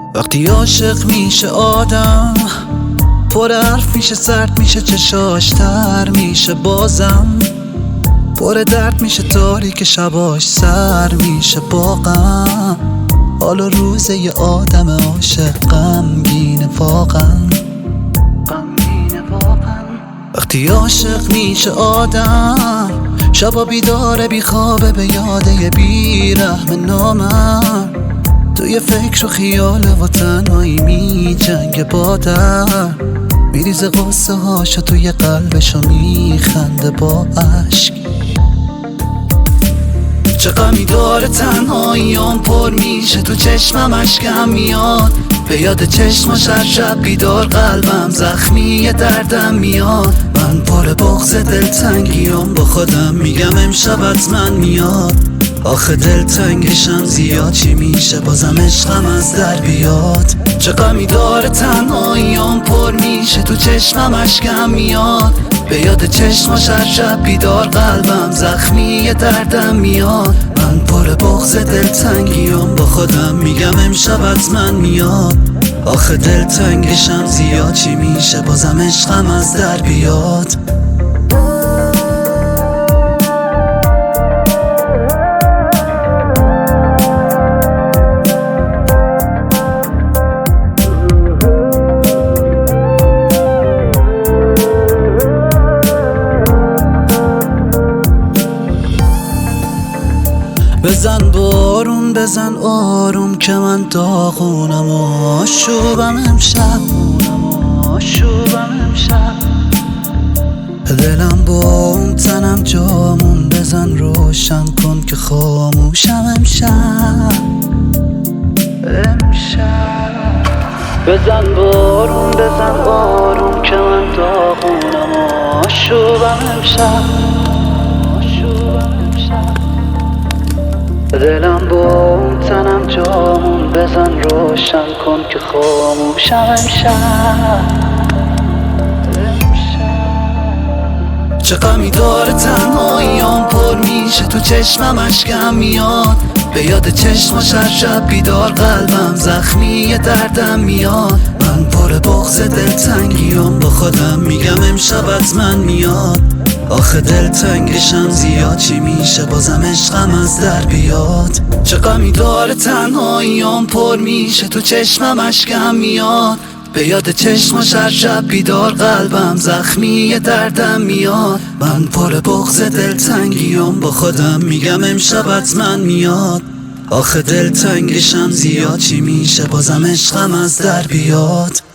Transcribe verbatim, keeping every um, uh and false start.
وقتی عاشق میشه آدم پر حرف میشه، سرد میشه، چشاش تر میشه، بازم پر درد میشه، تاریک شباش سر میشه با غم. حالا روز یه آدم عاشق غمگینه واقعا. وقتی عاشق میشه آدم شبا بیداره بیخوابه به یاده بیرحم نامم، توی فکر و خیال و تنهایی می جنگ با در، میریزه قصه هاشو توی قلبشو میخنده با عشق. چه غمی داره تنهاییام پر میشه، تو چشمم اشکم میاد، به یاد چشماش هر شب بیدار قلبم زخمی دردم میاد. من پر بغض دلتنگیام با خودم میگم امشب حتما میاد، آخه دلتنگشم زیاد چی میشه بازم عشقم از در بیاد. چه غمی داره تنهاییام پر میشه، تو چشمم اشکم میاد، به یاد چشماش هر شب بیدار قلبم زخمی دردم میاد. من پر بغض دلتنگیام با خودم میگم امشب حتما میاد، آخه دلتنگشم زیاد چی میشه بازم عشقم از در بیاد. بزن بارون بزن آروم که من داغونم و آشوبم امشب، دلم با اون تنم جامون، بزن روشن کن که خاموشم امشب. امشب بزن بارون بزن آروم که من داغونم و آشوبم امشب، دلم با اون تنم جامون، بزن روشن کن که خاموشم امشب. چه غمی داره تنهاییام پر میشه، تو چشمم اشکم میاد، به یاد چشماش هر شب بیدار قلبم زخمی دردم میاد. من پر بغض دلتنگیام با خودم میگم امشب حتما میاد، آخه دلتنگشم زیاد چی میشه بازم عشقم از در بیاد. چه غمی داره تنهاییام پر میشه، تو چشمم اشکم میاد، به یاد چشماش هر شب بیدار قلبم زخمی دردم میاد. من پر بغض دلتنگیام با خودم میگم امشب حتما میاد، آخه دلتنگشم زیاد چی میشه بازم عشقم از در بیاد.